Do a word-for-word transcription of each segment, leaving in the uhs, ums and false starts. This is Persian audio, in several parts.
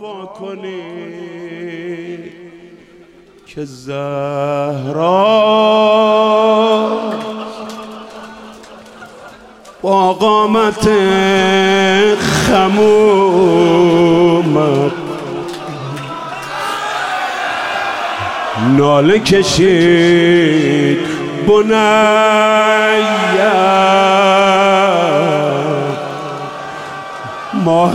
وا کنید که زهرا با قامت خمومت ناله کشید بنیه ماه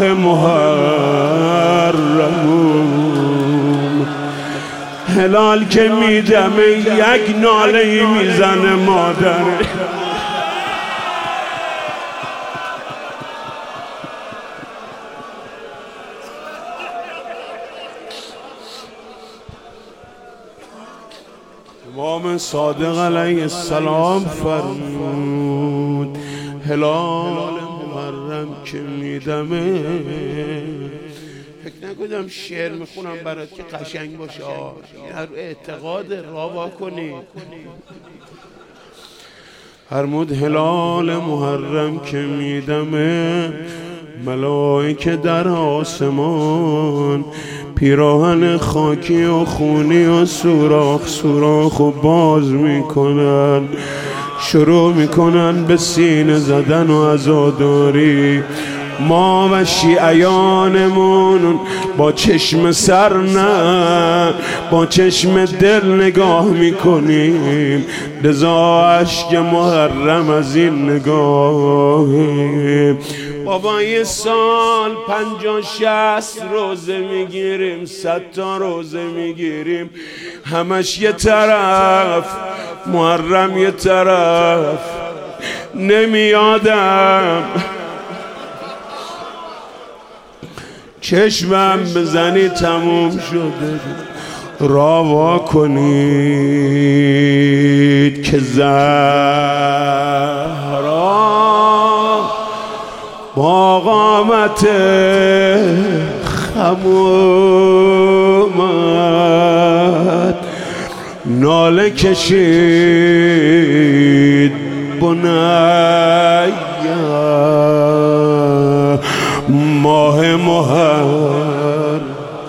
محرم هلال که میدمه یک ناله میزنه مادر امام صادق علیه السلام فرمود هلال محرم که میدمه فکر نکنم شعر میخونم برات که قشنگ باشه هر اعتقاد راوا کنی فرمود هلال محرم که میدمه ملائکه در آسمان پیراهن خاکی و خونی و سوراخ سوراخ و باز میکنن شروع میکنن به سینه زدن و عزاداری ما و شیعیانمون با چشم سر نه با چشم دل نگاه میکنیم لذا اشک محرم از این نگاهیم بابا یه سال پنجاه شصت روزه میگیریم صد تا روزه میگیریم همش یه طرف محرم یه طرف نمیادم چشمم بزنی تموم شده راوا کنید که زهرا با قامت خمومت ناله کشید بنیه ماه محرم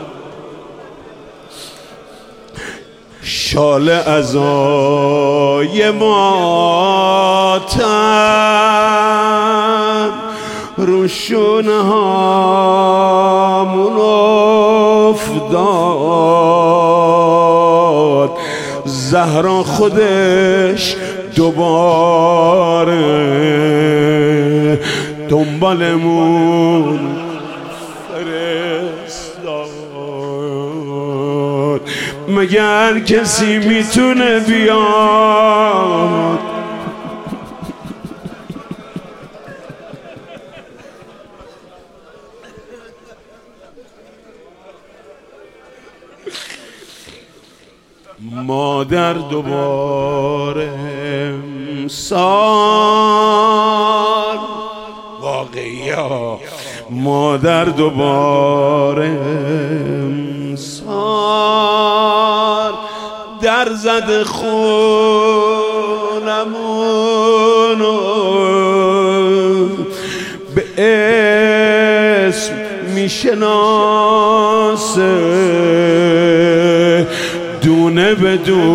شال عزای ماتم رو شونه هامون افتاد زهرا خودش دوباره دنبالمون فرستاد مگر کسی میتونه بیاد مادر دوباره امسال واقعی ها مادر دوباره امسال در زد خونمونو به اسم میشناسه دونه به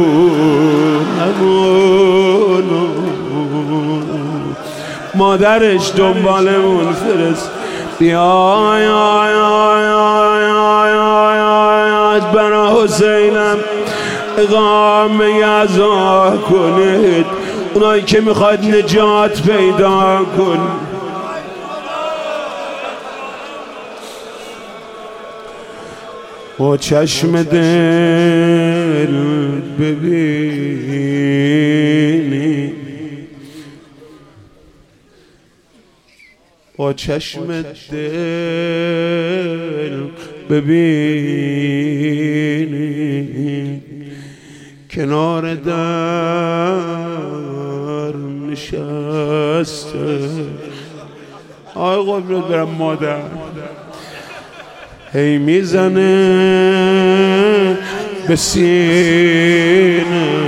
دونمونو مادرش دنبالمون فرست بیا یا یا یا یا یا برا حسینم اقامه عزا کنید اونایی که میخواد نجات پیدا کن با چشم دل ببینی با چشم دل ببینی کنار در نشسته آی قبلت برم مادر هی میزنه به سینه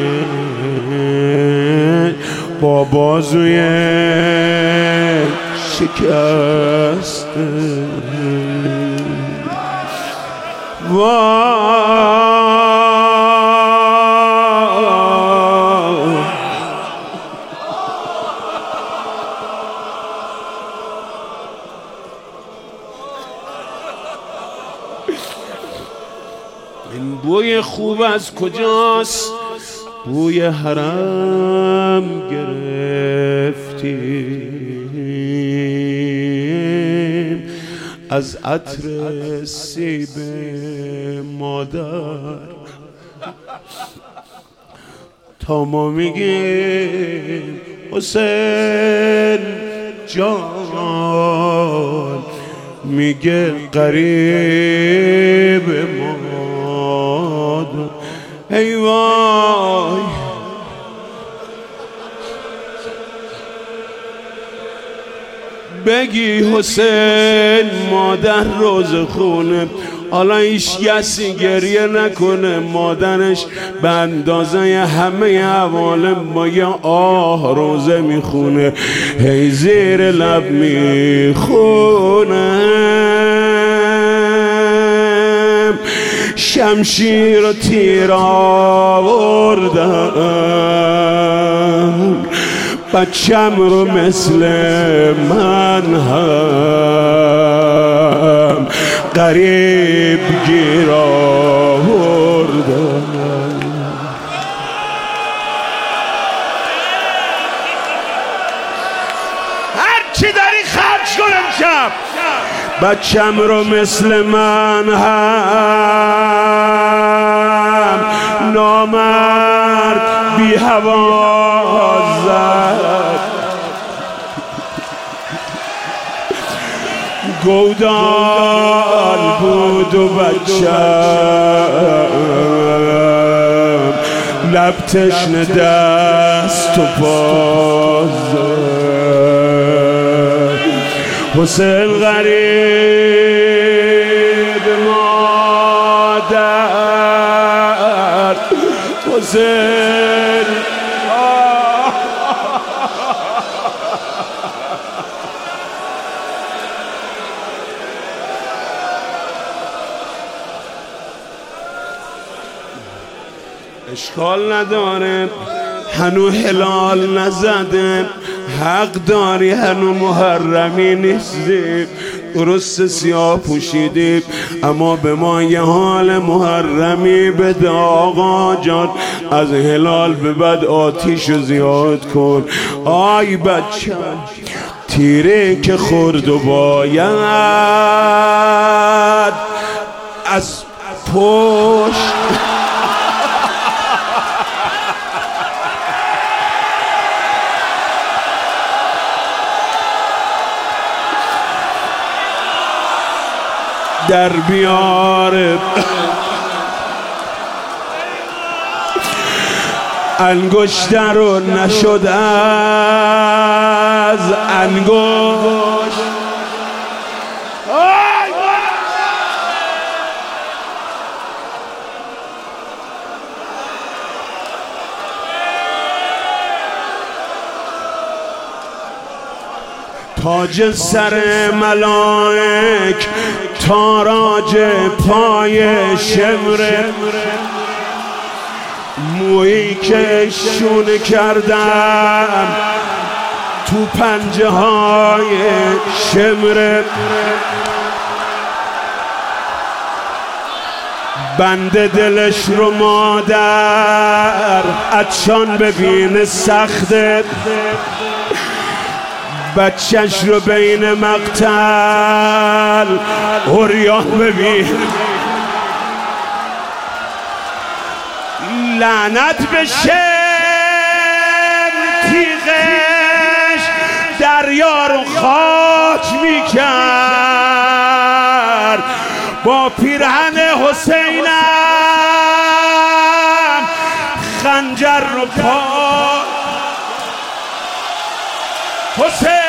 با بازوی شکسته این بوی خوب از کجاست؟ بوی حرم گرفتیم از عطر سیب مادر تا ما میگیم حسین جان میگه قریب مادر. ای وای بگی حسین مادر روز خونه، حالا هیچ کسی گریه نکنه، مادرش به اندازه همه عوالم با یه آه روزه میخونه، هی زیر لب میخونه شمشیر و تیر آوردم بچم رو مثل من هم غریب گیر آوردم. هر چی داری خرج کن امشب، بچم رو مثل من هم نامرد بی هوا زد، گودال بود و بچم لب تشنه دست و پا زد. حسین غریب مادر، حسین اشکال نداره هنو هلال نزده، حق داری هنو محرمی نیستی، درست سیاه پوشیدی اما به ما یه حال محرمی بده آقا جان، از هلال به بعد آتیشو زیاد کن. آی بچه تیره که خورد و باید از پشت در بیاره، انگشت رو نشد از انگشت. تاج سر ملائک تاراج پای شمره، مویی که شونه کردم تو پنجه های شمره، بنده دلش رو مادر عطشان ببینه سخته، بچهش رو بین مقتل عریان ببین، لعنت بشه تیغش دریا رو خاک میکرد، با پیرهن حسینم خنجر رو پا حسین